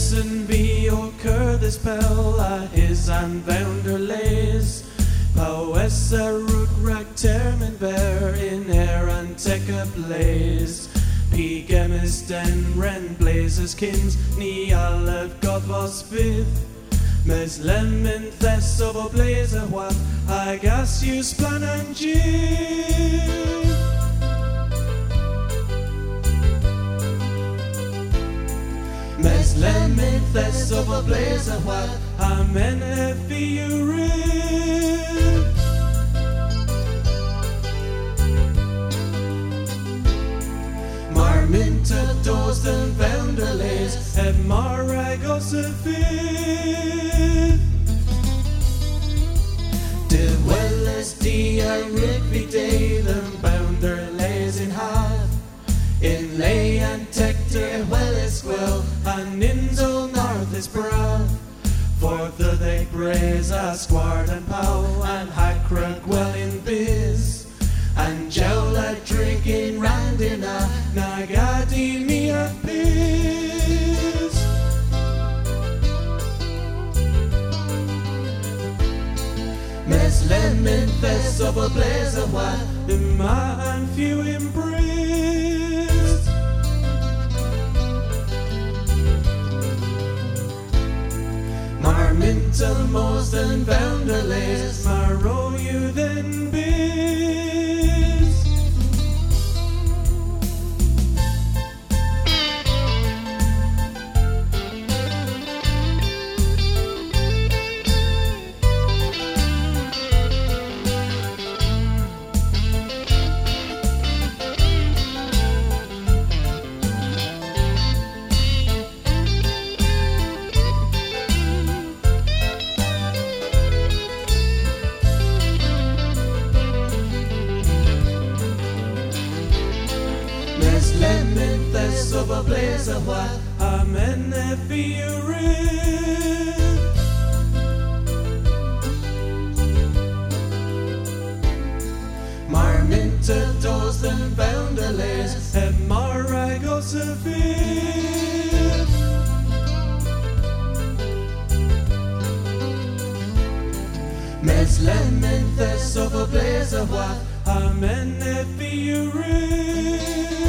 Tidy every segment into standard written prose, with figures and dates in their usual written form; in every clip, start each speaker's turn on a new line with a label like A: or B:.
A: Listen be o cur this spell a his and founder lays. Powes a rug rag termin bear in air and take a blaze. Pigemis den ren blazes kins ni olive god was fifth. Mes lemon thes of a blaze a what I gas you splan and jib. Mes lemon thes of a blaze a what amen if you rib. Marminta doors den bounderlays et maragos a fifth. De welles die a rigby day den bounderlays in half. In lay and tector well is well and inzel north is broad. Forth they braze a squard and pow and hackrock well in biz. And jowla drinking round in a nagadi me a piss. Mes lemon fest of a blaze of what the man few embrace. Marminta most and bounderlays marrow you then biz. Lemon thes of a blaze of what amen if you rib. Marminta doors then bounderlays et maragos a fifth. Mes lemon thes of a blaze of what amen if you rib.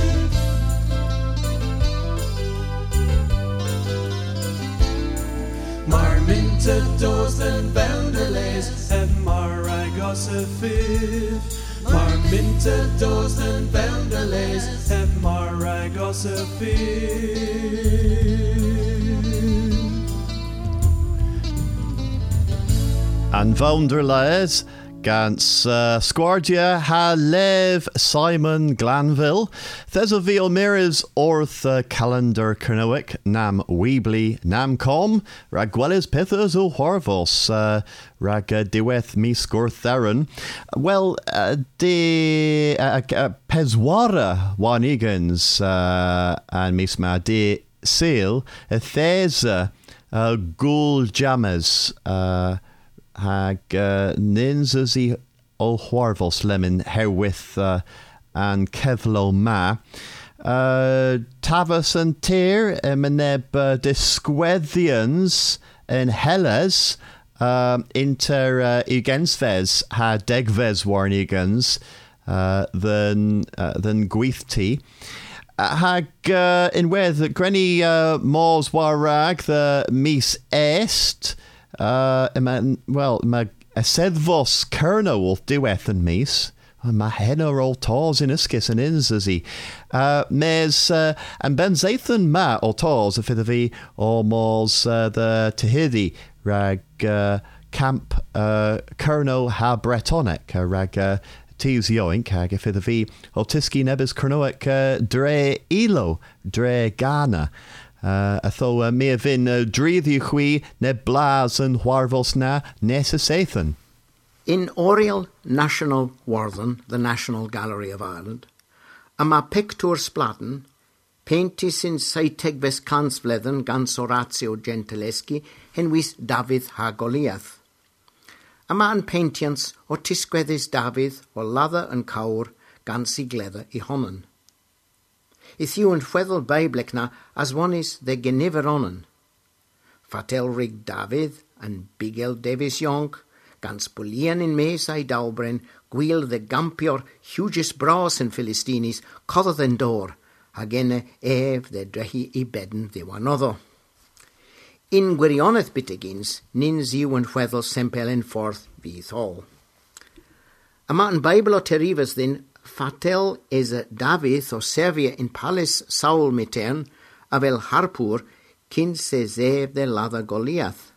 A: Marminta doors and bounderlays et maragos a fifth. Marminta doors and bounderlays et maragos a fifth.
B: And Vounderlays Gans Squardia ha lev Simon Glanville. Thesovil Miras orth calendar Kernowick nam Weebly nam com ragwellis pithas o horvos rag diweth mis gortharan. Well de Pezwara wanigans and misma de seal thesa gul jammers hag ninsazi o horvos lemon herewith and kevlo ma tavas and tear emeneb disquethians in Hellas inter igensves ha degves warnigans than gweithti hag in with granny mors warag the mis est well, ma sedvos kerno will dueth and mis. Ma henna all tars in iskis and insazi. Mes and ben zathan ma all tars a fidavi or mors the tehidi rag camp kerno ha bretonic rag tis yoink hag a fidavi otiski nebis kernoic dre elo dre Ghana. Atho me vin drídhi chui ne blas and warvos na nesesathan.
C: In Oriel National Warthen, the National Gallery of Ireland, ama pictur splaten, paintis in saitegves kansvlethen gans Horatio Gentileschi henwis David ha Goliath. Ama an paintians o tisquedis David o lather and caur gansi glether I honnen. Is you and Fweddel Biblekna as one is the Geniveronnen. Fatel David and Bigel Davis Young, gans Bulian in Mes I Daubren, Gwil the Gampior, hugest bras and Philistinis, cother than door, agene the drehi I bedden the one other. In Gwirioneth bitigins, nins you and Wethel sempelen forth beeth all. A maten Bible o terivas then, Fatel is a David o Servia in Palace Saul mitern, avel Harpur, kin se zev de lather Goliath.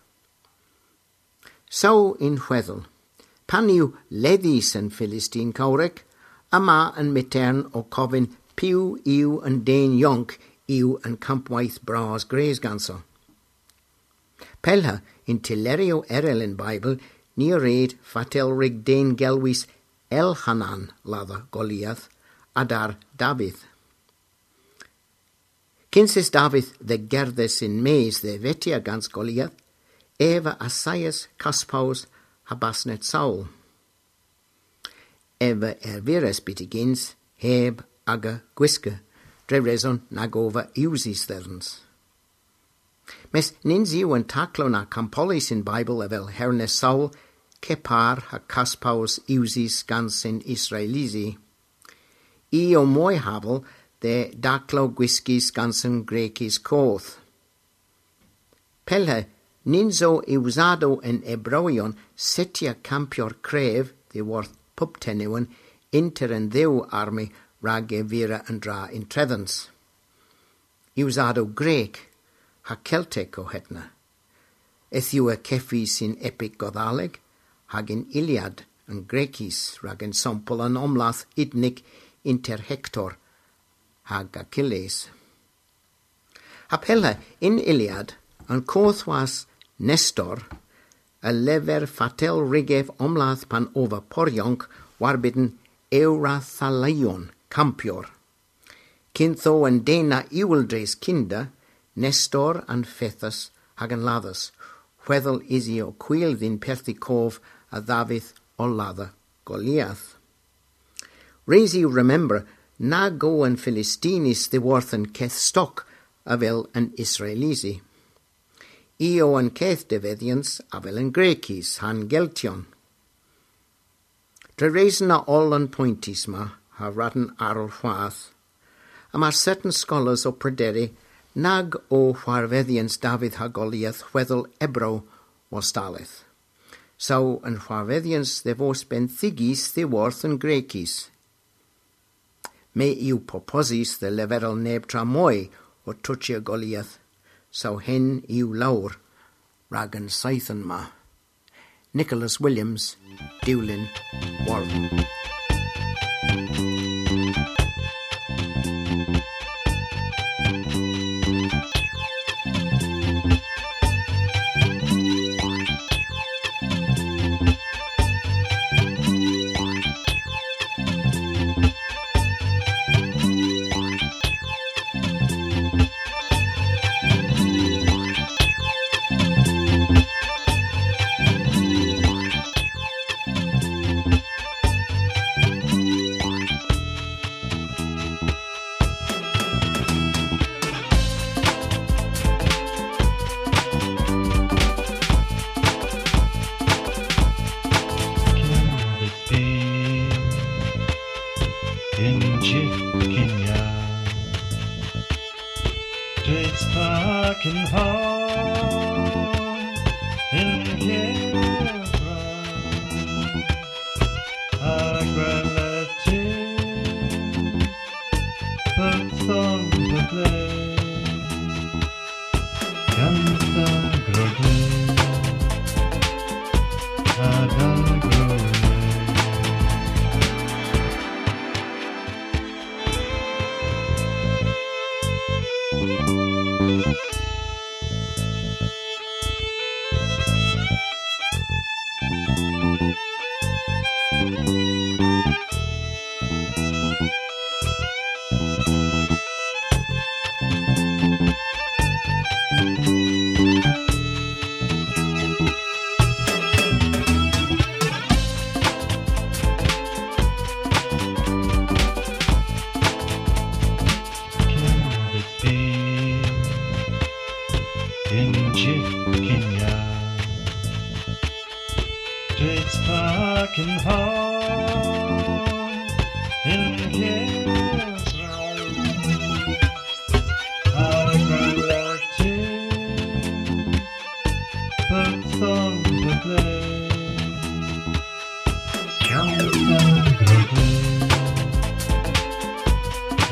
C: So in Wethel, paniu ledis and Philistine Kaurek, ama and mitern o covin piu ew and Dane Yonk, ew and Campwaith Bras Grays Ganso. Pelha in Tilerio Erel in Bible, near read Fatel rig Dane Gelwis Elhanan lather Goliath, adar David. Kinsis David the Gerdes in Maze the Vetia gans Goliath, Eva Asaias Caspaus habasnet Saul. Eva Ervires bitigins, Heb aga Gwiske, Drereson nagova Usis therns. Mes ninziu and taklo na campolis in Bible evel herne Saul, Kepar ha Caspaus Usis gans in Israelisi. O moi havel de daklo Gwiskis gansen Grekis koth. Pelhe ninzo usado en Ebroion setia campior creve de worth pubtenuan inter en deu army rage vira and dra in trethens. Usado Greek ha Celtic o hetna. Ethua kefis in epic Godhaleg, hagin Iliad and Grekis ragin sompol an omlath idnic inter Hector hag Achilles. Hapella in Iliad and Kothwas Nestor, a lever fatel rigev omlath pan over porionk warbidden Eurathalion campior. Kintho and Dana Iwildres kinda, Nestor and Fethus hagen lathas, whethel isio quil din perthicov a David o lather Goliath. Raise remember, na go and Philistinis the worth and Keth stock, avel and Israelisi. Io and Keth devedians, avel and Grekis, han Geltion. Dreresna all and pointisma, ha ratten arl hwath. Amar certain scholars o prederi, nag o wharvedians David ha Goliath, whethel Ebro was Daleth. So and wharvedians the vos ben thigis the worth and Grekis. Me iu proposis the leverel nebtra moi o tuchia Goliath, so hen iu laur, ragan Scythen ma. Nicholas Williams, Dewlin, Warren.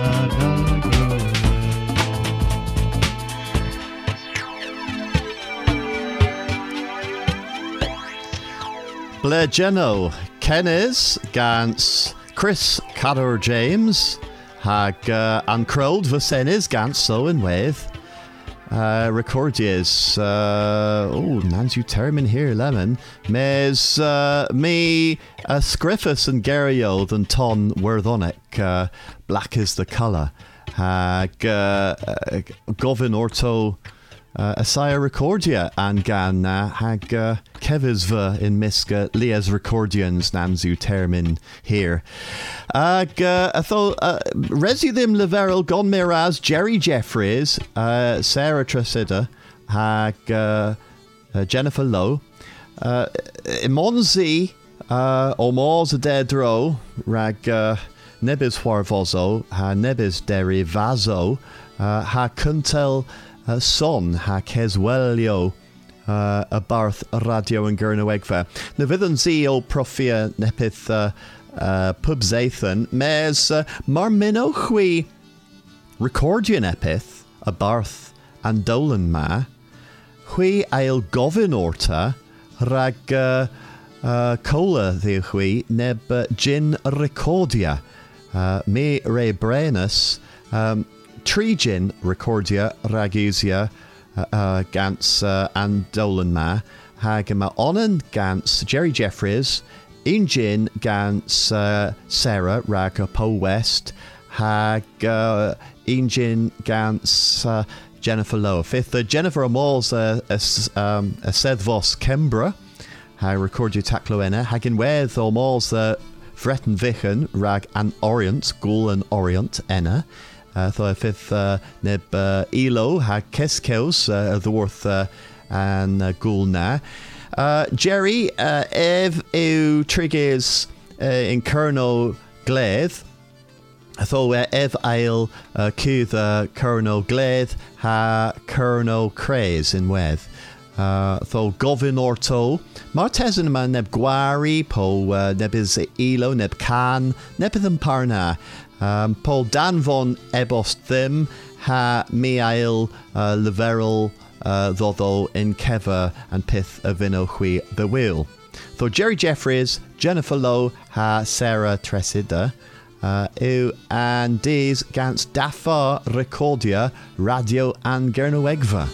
B: Blegeno Kennis gans Chris Cador James hag ancrowd Vasenis gans so in with recordies nans you termin here lemon mes me Scriffus and Gario than ton Worthonic black is the colour hag Govin Orto Asaya Recordia and gan hag Kevisva in Miska Lias Recordians Nanzu termin here. Ag atho Residim Leverel Gon Miraz Jerry Jeffries Sarah Tresida hag Jennifer Lowe Imonzi Omos Dedro rag Nebis Warvozo ha Nebis Deri Vazo ha Kuntel son ha Keswelio a Barth Radio and Gernowegva. Navidhan Zio Profia Nepith Pubzathan Mes Marmino Hui Recordian Epith a Barth and Dolan Ma Hui Ail Govin Orta Rag Cola the Hui Neb Gin Recordia Me Re Brenus Trijin Recordia Ragusia Gans and Dolan Ma Hagama Onan Gans Jerry Jeffries Injin Gans Sarah Raga Po West Hag Injin Gans Jennifer Lowe Fifth Jennifer Amols Sedvos Kembra Ha Recordia Tacloena Hagin Weth Omols Vretten Vichen Rag and Orient Ghoul and Orient Enna Tho fifth neb Elo ha Keskels the worth and Ghoul na Jerry Ev eu Triggers in Kerno Gleth Tho Ev Ail Cuth Kerno Gleth ha Kerno Craze in Weth Tho Govin Orto Martesan man neb Gwari po neb is Elo neb Can nebithan Parna Paul Dan von Ebost Thim ha Miail Leverel Dhoddo in Keva and Pith Avino Hui the Wheel. Though Jerry Jeffries, Jennifer Lowe ha Sarah Tresida Eu and Dees Gans Dafa Recordia Radio and Gernowegva.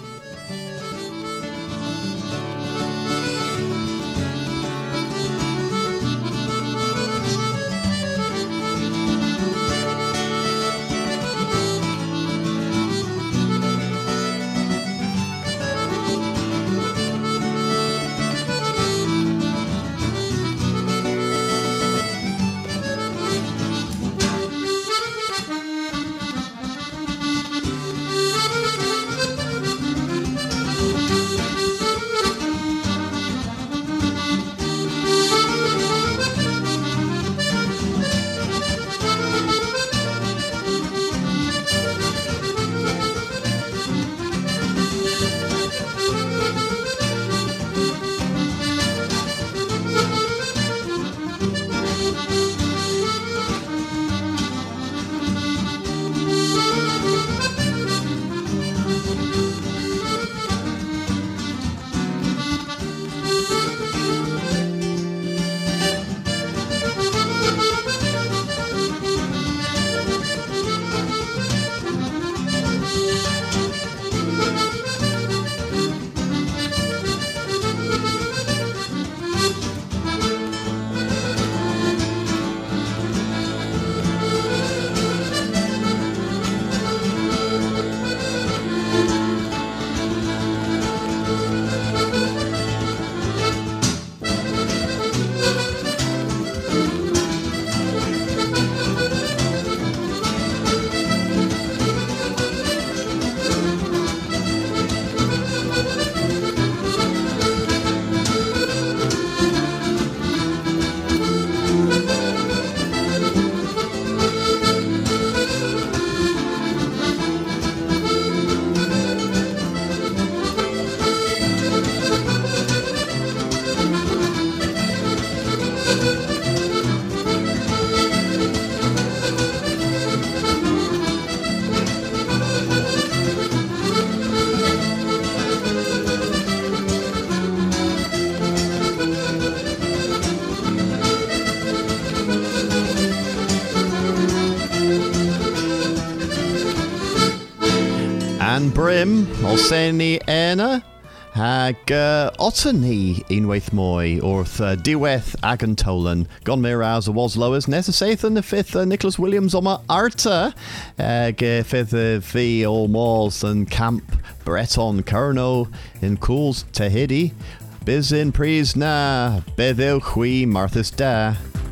B: Gan Brim, Olseni Erna, hag Ottany unwaith moi, orth diweth Agantolan, gon mir as a was lowers, Nessasaith and the fifth Nicholas Williams oma Arta, fifth V all malls and Camp Breton Colonel in Cools Tehidi, Biz in Pries na, Bedil Hui Marthas da.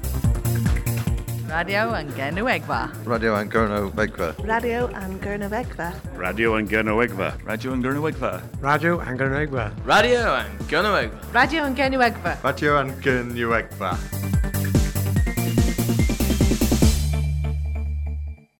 D: Radio and Gernowegva.
E: Radio and Gernowegva.
F: Radio and Gernowegva.
G: Radio and Gernowegva.
H: Radio and Gernowegva.
I: Radio and Gernowegva.
J: Radio and Gernowegva.
D: Radio and Gernowegva.
E: Radio and Gernowegva.